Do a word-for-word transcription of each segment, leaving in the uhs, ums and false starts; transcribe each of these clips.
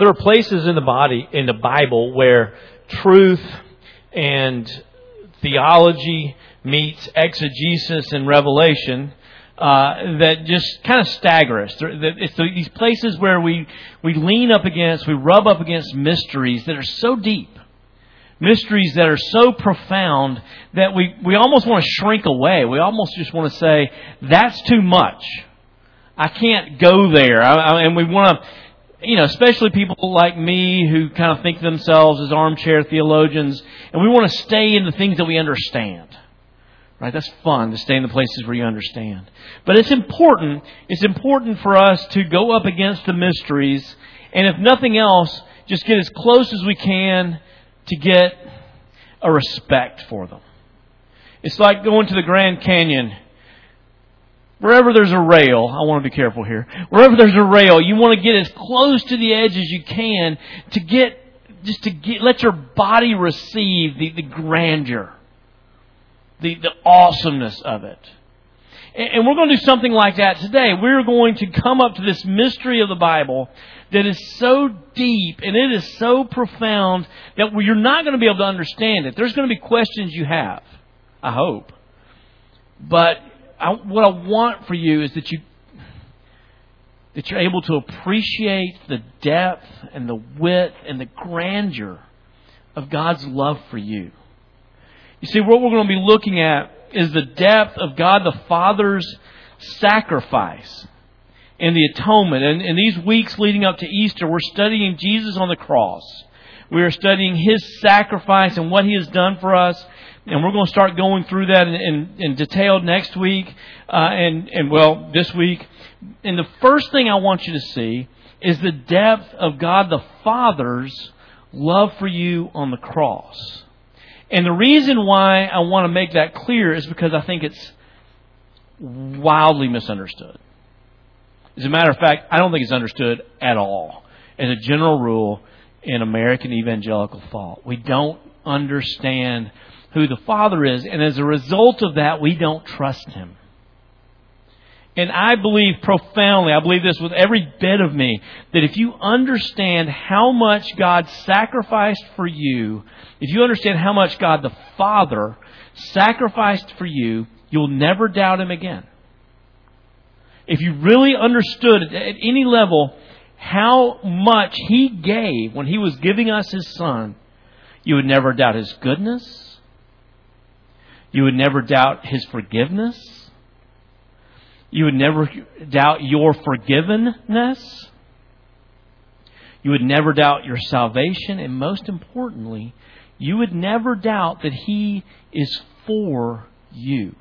There are places in the body, in the Bible, where truth and theology meets exegesis and revelation uh, that just kind of stagger us. It's these places where we, we lean up against, we rub up against mysteries that are so deep. Mysteries that are so profound that we, we almost want to shrink away. We almost just want to say, that's too much. I can't go there. I, I, and we want to, you know, especially people like me who kind of think of themselves as armchair theologians, and we want to stay in the things that we understand. Right? That's fun to stay in the places where you understand. But it's important, it's important for us to go up against the mysteries, and if nothing else, just get as close as we can to get a respect for them. It's like going to the Grand Canyon. Wherever there's a rail, I want to be careful here. Wherever there's a rail, you want to get as close to the edge as you can to get, just to get, let your body receive the, the grandeur, the, the awesomeness of it. And, and we're going to do something like that today. We're going to come up to this mystery of the Bible that is so deep and it is so profound that you're not going to be able to understand it. There's going to be questions you have, I hope. But I, what I want for you is that you that you're able to appreciate the depth and the width and the grandeur of God's love for you. You see, what we're going to be looking at is the depth of God the Father's sacrifice and the atonement. And in these weeks leading up to Easter, we're studying Jesus on the cross. We are studying His sacrifice and what He has done for us. And we're going to start going through that in, in, in detail next week. Uh, and, and, well, this week. And the first thing I want you to see is the depth of God the Father's love for you on the cross. And the reason why I want to make that clear is because I think it's wildly misunderstood. As a matter of fact, I don't think it's understood at all. As a general rule in American evangelical thought, we don't understand who the Father is, and as a result of that, we don't trust Him. And I believe profoundly, I believe this with every bit of me, that if you understand how much God sacrificed for you, if you understand how much God the Father sacrificed for you, you'll never doubt Him again. If you really understood at any level how much He gave when He was giving us His Son, you would never doubt His goodness. You would never doubt His forgiveness. You would never doubt your forgivenness. You would never doubt your salvation. And most importantly, you would never doubt that He is for you.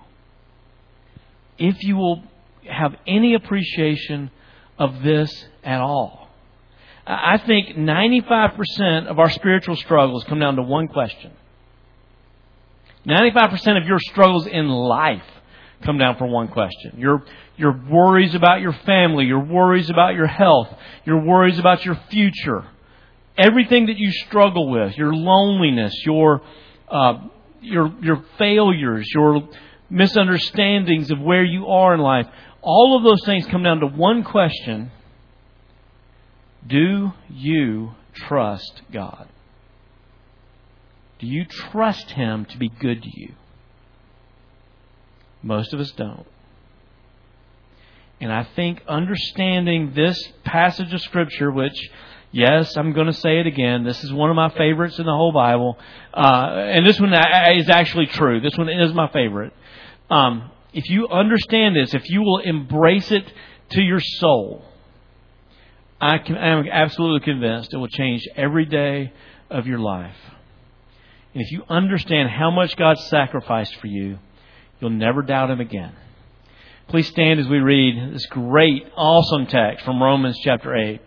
If you will have any appreciation of this at all. I think ninety-five percent of our spiritual struggles come down to one question. ninety-five percent of your struggles in life come down for one question. Your, your worries about your family, your worries about your health, your worries about your future, everything that you struggle with, your loneliness, your, uh, your, your failures, your misunderstandings of where you are in life, all of those things come down to one question. Do you trust God? Do you trust Him to be good to you? Most of us don't. And I think understanding this passage of Scripture, which, yes, I'm going to say it again, this is one of my favorites in the whole Bible. Uh, and this one is actually true. This one is my favorite. Um, if you understand this, if you will embrace it to your soul, I can, I'm absolutely convinced it will change every day of your life. And if you understand how much God sacrificed for you, you'll never doubt Him again. Please stand as we read this great, awesome text from Romans chapter eight.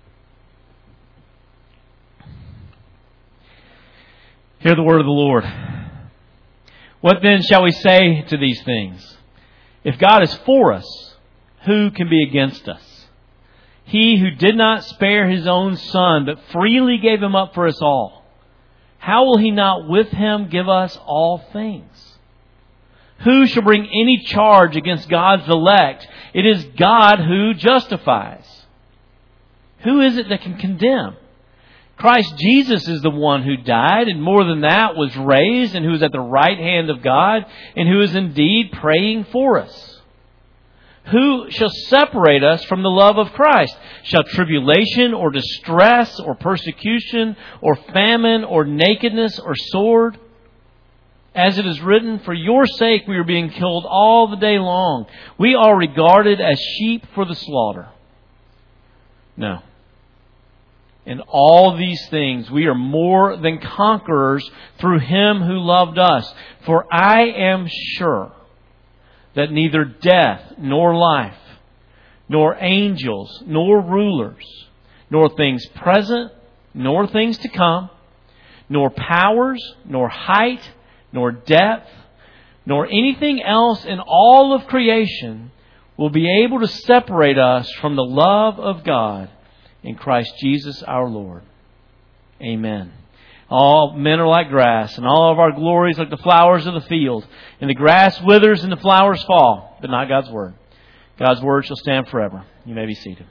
Hear the word of the Lord. What then shall we say to these things? If God is for us, who can be against us? He who did not spare His own Son, but freely gave Him up for us all, how will He not with Him give us all things? Who shall bring any charge against God's elect? It is God who justifies. Who is it that can condemn? Christ Jesus is the one who died, and more than that, was raised, and who is at the right hand of God, and who is indeed praying for us. Who shall separate us from the love of Christ? Shall tribulation or distress or persecution or famine or nakedness or sword? As it is written, for your sake we are being killed all the day long. We are regarded as sheep for the slaughter. No. In all these things we are more than conquerors through Him who loved us. For I am sure that neither death, nor life, nor angels, nor rulers, nor things present, nor things to come, nor powers, nor height, nor depth, nor anything else in all of creation will be able to separate us from the love of God in Christ Jesus our Lord. Amen. All men are like grass, and all of our glories like the flowers of the field. And the grass withers and the flowers fall, but not God's Word. God's Word shall stand forever. You may be seated.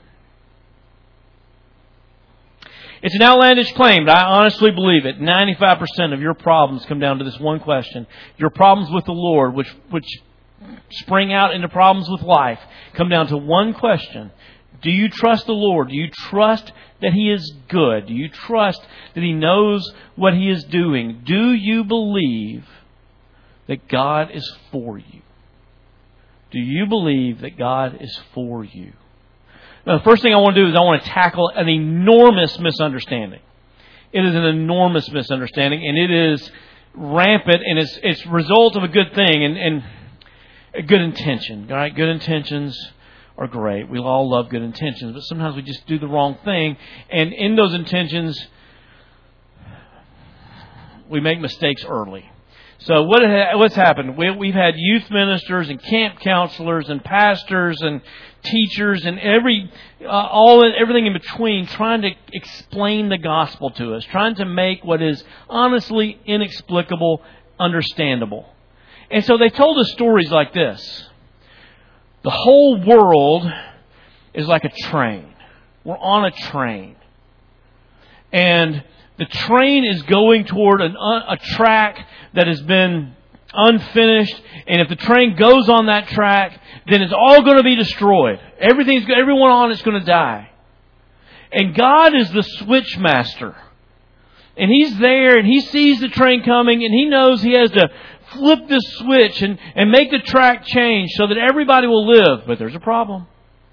It's an outlandish claim, but I honestly believe it. ninety-five percent of your problems come down to this one question. Your problems with the Lord, which, which spring out into problems with life, come down to one question. Do you trust the Lord? Do you trust that He is good? Do you trust that He knows what He is doing? Do you believe that God is for you? Do you believe that God is for you? Now, the first thing I want to do is I want to tackle an enormous misunderstanding. It is an enormous misunderstanding, and it is rampant, and it's it's a result of a good thing and, and a good intention. All right, good intentions are great. We all love good intentions, but sometimes we just do the wrong thing. And in those intentions, we make mistakes early. So what ha- what's happened? We, we've had youth ministers and camp counselors and pastors and teachers and every uh, all everything in between trying to explain the gospel to us, trying to make what is honestly inexplicable understandable. And so they told us stories like this. The whole world is like a train. We're on a train. And the train is going toward an, a track that has been unfinished. And if the train goes on that track, then it's all going to be destroyed. Everything's, everyone on it's going to die. And God is the switch master. And He's there and He sees the train coming and He knows He has to flip this switch and, and make the track change so that everybody will live. But there's a problem.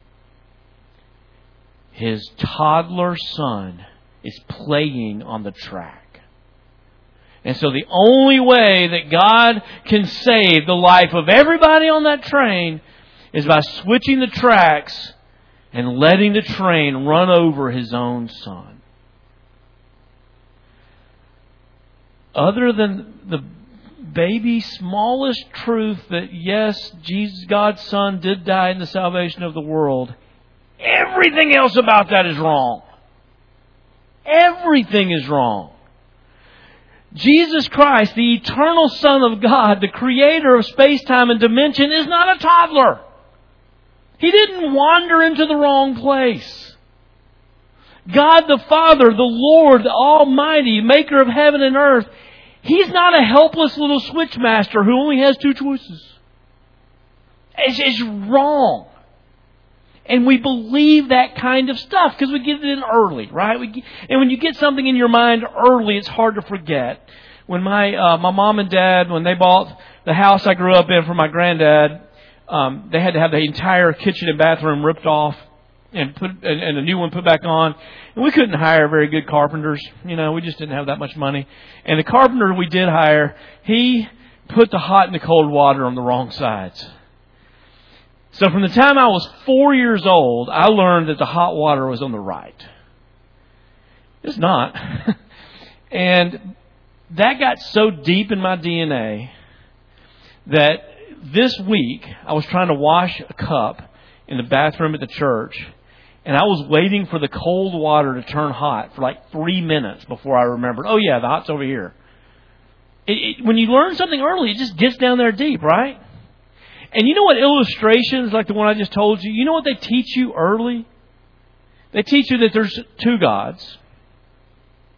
His toddler son is playing on the track. And so the only way that God can save the life of everybody on that train is by switching the tracks and letting the train run over His own son. Other than the baby, smallest truth that yes, Jesus, God's Son, did die in the salvation of the world, everything else about that is wrong. Everything is wrong. Jesus Christ, the eternal Son of God, the creator of space-time and dimension, is not a toddler. He didn't wander into the wrong place. God the Father, the Lord, the Almighty, maker of heaven and earth, He's not a helpless little switchmaster who only has two choices. It's, it's wrong. And we believe that kind of stuff because we get it in early, right? We get, and when you get something in your mind early, it's hard to forget. When my uh, my mom and dad, when they bought the house I grew up in for my granddad, um, they had to have the entire kitchen and bathroom ripped off and put and, and a new one put back on. And we couldn't hire very good carpenters. You know, we just didn't have that much money. And the carpenter we did hire, he put the hot and the cold water on the wrong sides. So from the time I was four years old, I learned that the hot water was on the right. It's not. And that got so deep in my D N A that this week I was trying to wash a cup in the bathroom at the church. And I was waiting for the cold water to turn hot for like three minutes before I remembered, oh yeah, the hot's over here. It, it, when you learn something early, it just gets down there deep, right? And you know what illustrations like the one I just told you, you know what they teach you early? They teach you that there's two gods.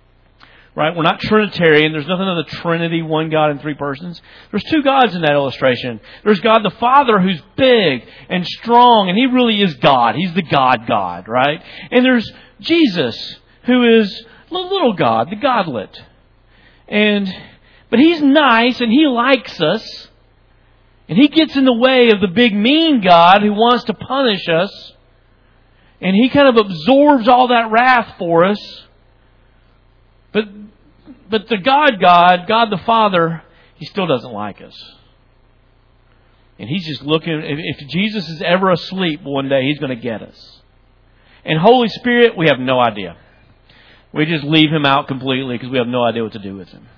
Right? We're not Trinitarian. There's nothing of the Trinity, one God in three persons. There's two gods in that illustration. There's God the Father who's big and strong, and He really is God. He's the God God, right? And there's Jesus who is the little God, the Godlet. And but He's nice and He likes us. And He gets in the way of the big mean God who wants to punish us. And He kind of absorbs all that wrath for us. But but the God God, God the Father, He still doesn't like us. And He's just looking, if, if Jesus is ever asleep one day, He's going to get us. And Holy Spirit, we have no idea. We just leave Him out completely because we have no idea what to do with Him.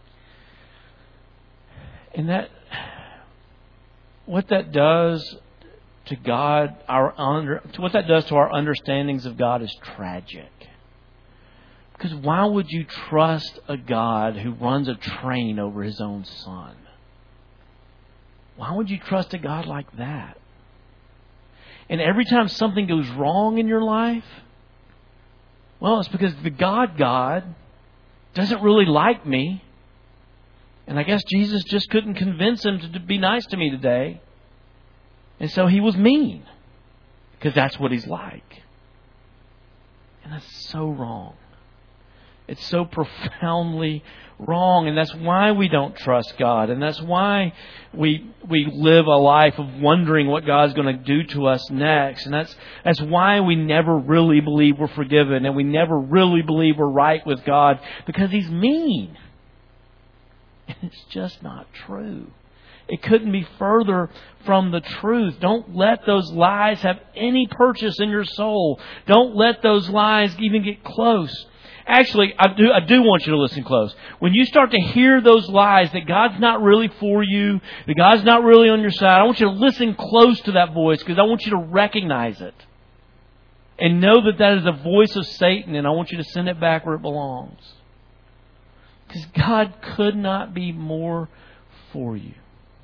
And that, what that does to God, our under, what that does to our understandings of God is tragic. Because why would you trust a God who runs a train over His own Son? Why would you trust a God like that? And every time something goes wrong in your life, well, it's because the God God doesn't really like me. And I guess Jesus just couldn't convince Him to be nice to me today. And so He was mean. Because that's what He's like. And that's so wrong. It's so profoundly wrong. And that's why we don't trust God. And that's why we we live a life of wondering what God's going to do to us next. And that's that's why we never really believe we're forgiven. And we never really believe we're right with God. Because He's mean. And it's just not true. It couldn't be further from the truth. Don't let those lies have any purchase in your soul. Don't let those lies even get close. Actually, I do, I do want you to listen close. When you start to hear those lies that God's not really for you, that God's not really on your side, I want you to listen close to that voice because I want you to recognize it. And know that that is a voice of Satan, and I want you to send it back where it belongs. Because God could not be more for you.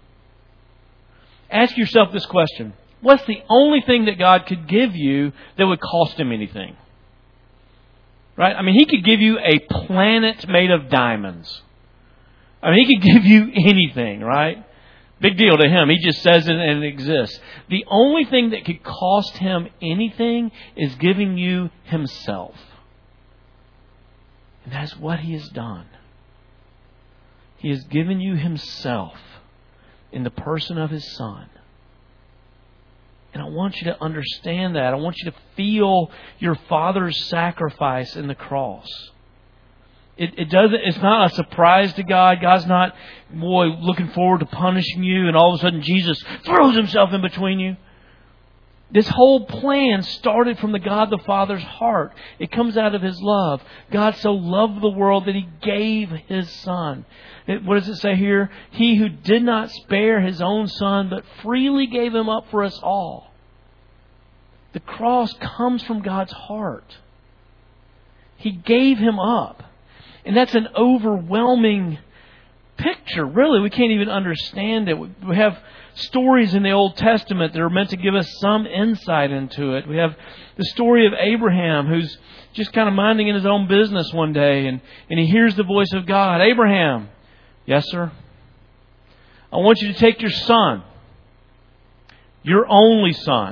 Ask yourself this question. What's the only thing that God could give you that would cost Him anything? Right? I mean, He could give you a planet made of diamonds. I mean, He could give you anything, right? Big deal to Him. He just says it and it exists. The only thing that could cost Him anything is giving you Himself. And that's what He has done. He has given you Himself in the person of His Son. And I want you to understand that. I want you to feel your Father's sacrifice in the cross. It, it doesn't. It's not a surprise to God. God's not, boy, looking forward to punishing you, and all of a sudden Jesus throws Himself in between you. This whole plan started from the God the Father's heart. It comes out of His love. God so loved the world that He gave His Son. It, what does it say here? He who did not spare His own Son, but freely gave Him up for us all. The cross comes from God's heart. He gave Him up. And that's an overwhelming picture. Really, we can't even understand it. We have stories in the Old Testament that are meant to give us some insight into it. We have the story of Abraham, who's just kind of minding in his own business one day, and, and he hears the voice of God. Abraham, yes, sir? I want you to take your son, your only son,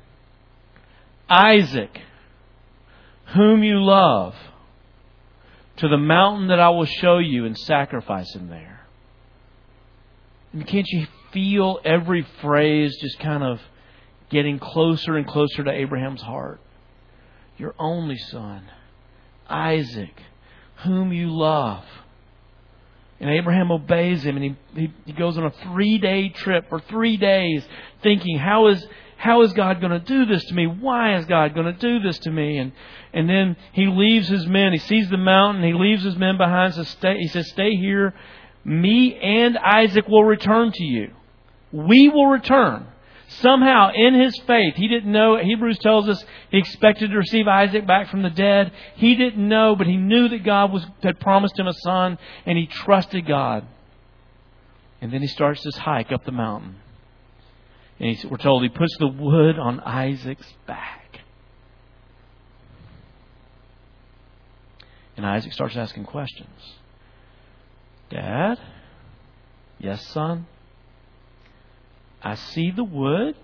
Isaac, whom you love, to the mountain that I will show you and sacrifice him there. And can't you feel every phrase just kind of getting closer and closer to Abraham's heart? Your only son, Isaac, whom you love. And Abraham obeys him, and he, he, he goes on a three-day trip for three days thinking, how is how is God going to do this to me? Why is God going to do this to me? And and then he leaves his men. He sees the mountain. He leaves his men behind. So stay, he says, stay here. Me and Isaac will return to you. We will return. Somehow, in his faith, he didn't know. Hebrews tells us he expected to receive Isaac back from the dead. He didn't know, but he knew that God was had promised him a son, and he trusted God. And then he starts this hike up the mountain. And he, we're told he puts the wood on Isaac's back. And And Isaac starts asking questions. Dad? Yes, son? I see the wood.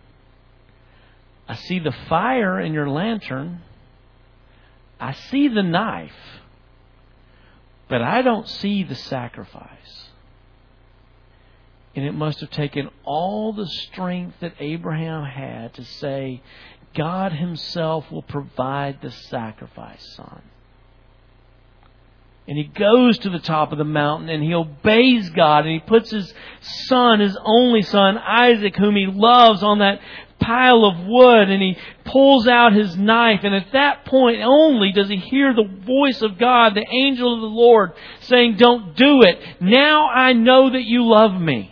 I see the fire in your lantern. I see the knife. But I don't see the sacrifice. And it must have taken all the strength that Abraham had to say, God Himself will provide the sacrifice, son. And he goes to the top of the mountain and he obeys God and he puts his son, his only son, Isaac, whom he loves, on that pile of wood, and he pulls out his knife, and at that point only does he hear the voice of God, the angel of the Lord, saying, don't do it. Now I know that you love me.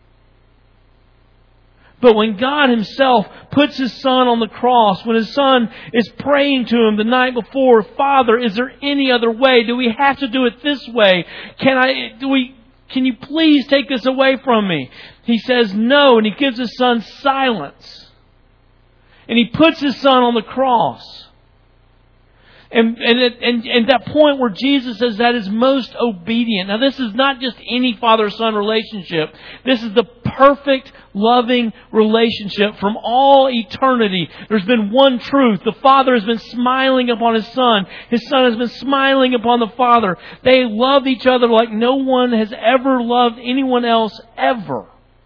But when God Himself puts His Son on the cross, when His Son is praying to Him the night before, Father, is there any other way? Do we have to do it this way? Can I, do we, can you please take this away from me? He says no, and He gives His Son silence. And He puts His Son on the cross. And, and, at, and, and that point where Jesus says that is most obedient. Now this is not just any father-son relationship. This is the perfect, loving relationship from all eternity. There's been one truth. The Father has been smiling upon His Son. His Son has been smiling upon the Father. They love each other like no one has ever loved anyone else ever.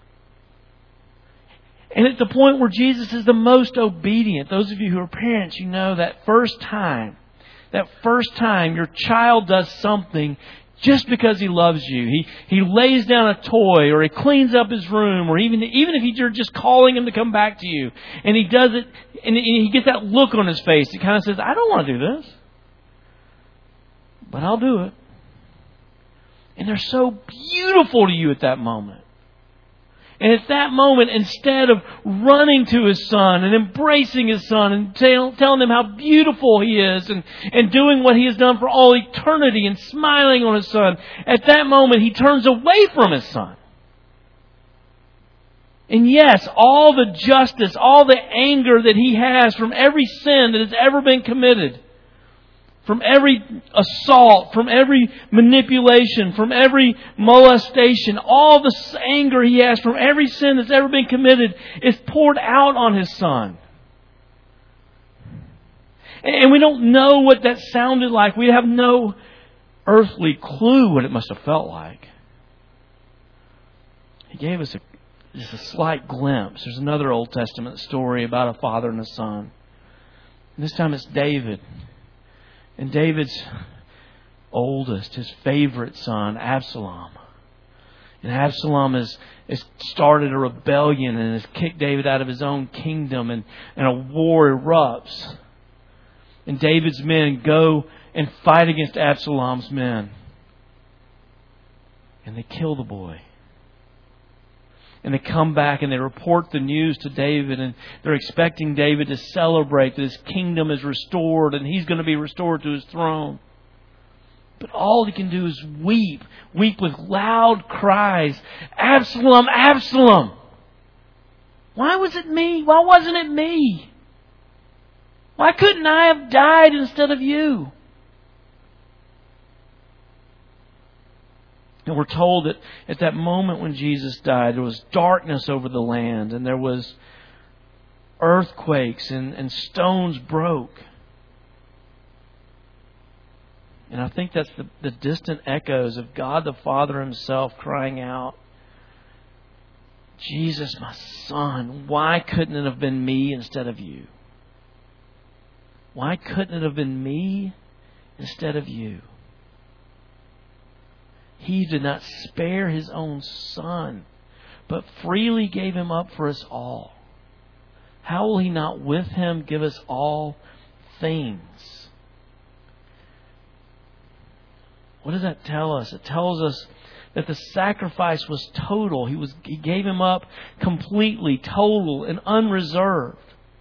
And at the point where Jesus is the most obedient, those of you who are parents, you know that first time, that first time your child does something just because he loves you. He he lays down a toy, or he cleans up his room, or even even if you're just calling him to come back to you, and he does it, and he gets that look on his face. He kind of says, I don't want to do this, but I'll do it. And they're so beautiful to you at that moment. And at that moment, instead of running to His Son and embracing His Son and tell, telling Him how beautiful He is and, and doing what He has done for all eternity and smiling on His Son, at that moment He turns away from His Son. And yes, all the justice, all the anger that He has from every sin that has ever been committed, from every assault, from every manipulation, from every molestation, all the anger He has from every sin that's ever been committed is poured out on His Son. And we don't know what that sounded like. We have no earthly clue what it must have felt like. He gave us a, just a slight glimpse. There's another Old Testament story about a father and a son. And this time it's David. And David's oldest, his favorite son, Absalom. And Absalom has, has started a rebellion and has kicked David out of his own kingdom, and, and a war erupts. And David's men go and fight against Absalom's men. And they kill the boy. And they come back and they report the news to David, and they're expecting David to celebrate that his kingdom is restored and he's going to be restored to his throne. But all he can do is weep, weep with loud cries, Absalom, Absalom! Why was it me? Why wasn't it me? Why couldn't I have died instead of you? And we're told that at that moment when Jesus died, there was darkness over the land, and there was earthquakes, and, and stones broke. And I think that's the, the distant echoes of God the Father Himself crying out, Jesus, my Son, why couldn't it have been me instead of you? Why couldn't it have been me instead of you? He did not spare His own Son, but freely gave Him up for us all. How will He not with Him give us all things? What does that tell us? It tells us that the sacrifice was total. He was He gave Him up completely, total, and unreserved.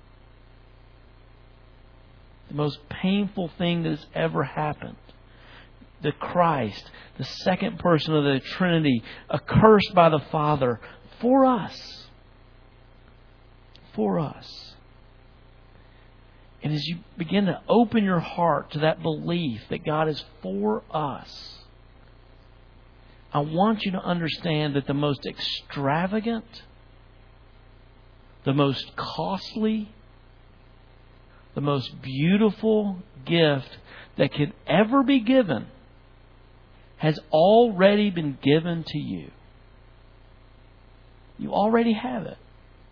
The most painful thing that has ever happened. The Christ, the second person of the Trinity, accursed by the Father for us. For us. And as you begin to open your heart to that belief that God is for us, I want you to understand that the most extravagant, the most costly, the most beautiful gift that could ever be given has already been given to you. You already have it.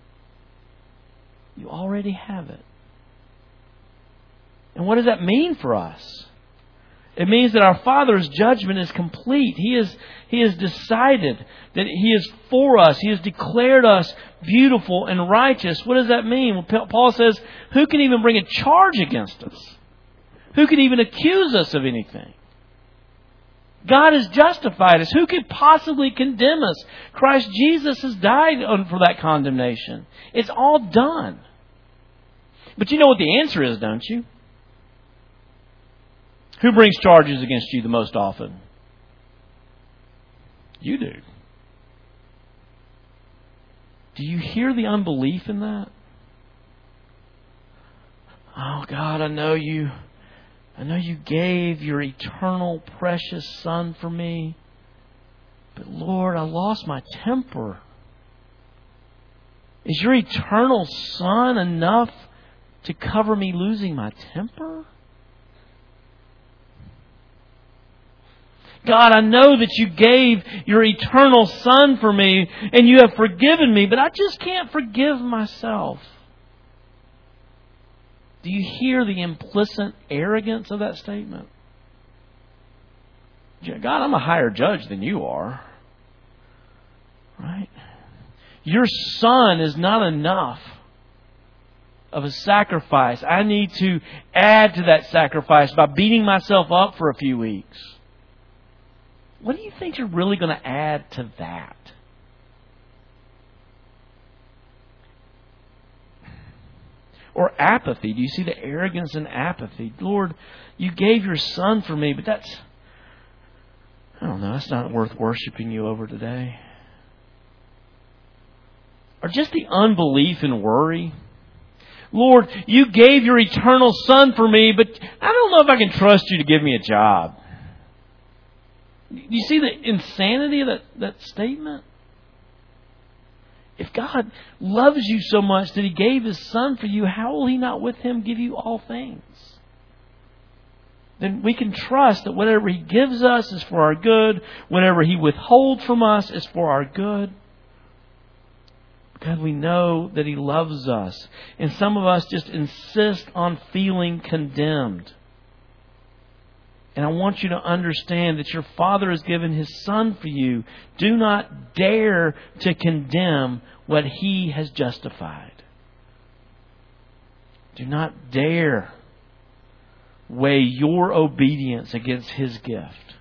You already have it. And what does that mean for us? It means that our Father's judgment is complete. He is, He has decided that He is for us. He has declared us beautiful and righteous. What does that mean? Well, Paul says, who can even bring a charge against us? Who can even accuse us of anything? God has justified us. Who could possibly condemn us? Christ Jesus has died for that condemnation. It's all done. But you know what the answer is, don't you? Who brings charges against you the most often? You do. Do you hear the unbelief in that? Oh God, I know you, I know you gave your eternal precious Son for me. But Lord, I lost my temper. Is your eternal Son enough to cover me losing my temper? God, I know that you gave your eternal Son for me and you have forgiven me, but I just can't forgive myself. Do you hear the implicit arrogance of that statement? God, I'm a higher judge than you are. Right? Your Son is not enough of a sacrifice. I need to add to that sacrifice by beating myself up for a few weeks. What do you think you're really going to add to that? Or apathy. Do you see the arrogance and apathy? Lord, you gave your Son for me, but that's, I don't know, that's not worth worshiping you over today. Or just the unbelief and worry. Lord, you gave your eternal Son for me, but I don't know if I can trust you to give me a job. Do you see the insanity of that, that statement? If God loves you so much that He gave His Son for you, how will He not with Him give you all things? Then we can trust that whatever He gives us is for our good. Whatever He withholds from us is for our good. God, we know that He loves us. And some of us just insist on feeling condemned. And I want you to understand that your Father has given His Son for you. Do not dare to condemn what He has justified. Do not dare weigh your obedience against His gift.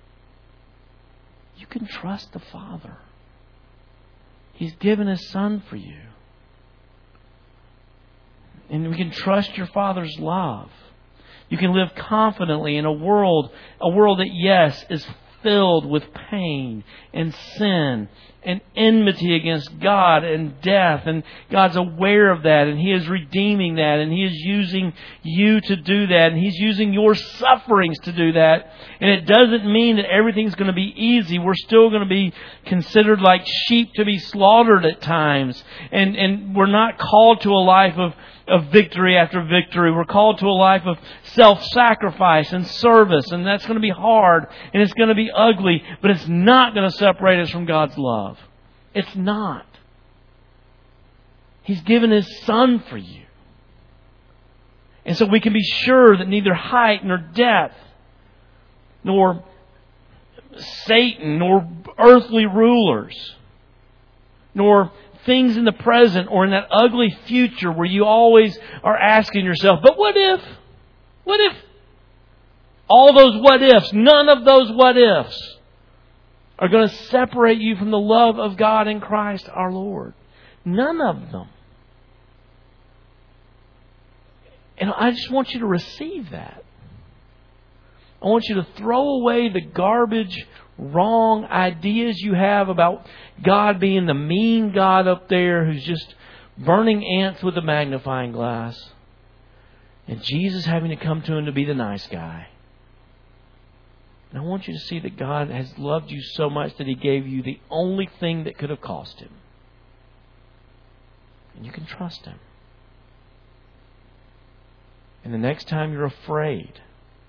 You can trust the Father. He's given His Son for you. And we can trust your Father's love. You can live confidently in a world, a world that, yes, is filled with pain and sin and enmity against God and death. And God's aware of that, and He is redeeming that, and He is using you to do that, and He's using your sufferings to do that. And it doesn't mean that everything's going to be easy. We're still going to be considered like sheep to be slaughtered at times. And, and we're not called to a life of of victory after victory. We're called to a life of self-sacrifice and service, and that's going to be hard, and it's going to be ugly, but it's not going to separate us from God's love. It's not. He's given His Son for you. And so we can be sure that neither height nor depth, nor Satan, nor earthly rulers, nor things in the present or in that ugly future where you always are asking yourself, but what if? What if? All those what ifs, none of those what ifs are going to separate you from the love of God in Christ our Lord. None of them. And I just want you to receive that. I want you to throw away the garbage, wrong ideas you have about God being the mean God up there who's just burning ants with a magnifying glass. And Jesus having to come to him to be the nice guy. And I want you to see that God has loved you so much that He gave you the only thing that could have cost Him. And you can trust Him. And the next time you're afraid,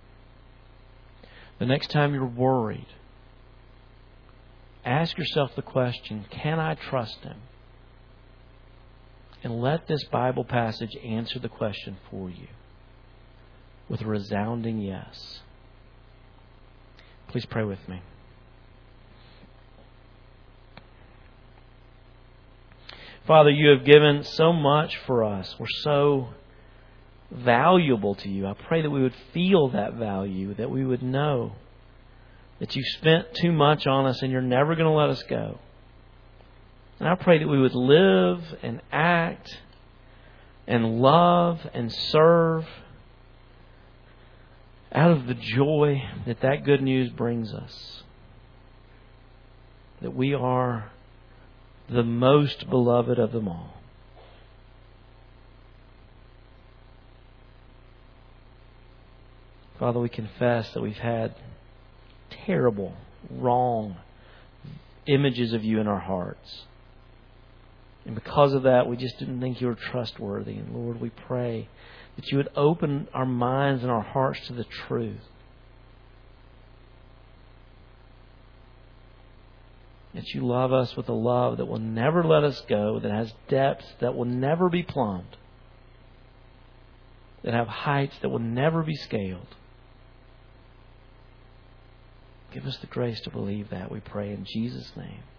the next time you're worried, ask yourself the question, can I trust Him? And let this Bible passage answer the question for you with a resounding yes. Please pray with me. Father, You have given so much for us. We're so valuable to You. I pray that we would feel that value, that we would know that You spent too much on us and You're never going to let us go. And I pray that we would live and act and love and serve out of the joy that that good news brings us. That we are the most beloved of them all. Father, we confess that we've had terrible, wrong images of You in our hearts. And because of that, we just didn't think You were trustworthy. And Lord, we pray that You would open our minds and our hearts to the truth. That You love us with a love that will never let us go, that has depths that will never be plumbed, that have heights that will never be scaled. Give us the grace to believe that, we pray in Jesus' name.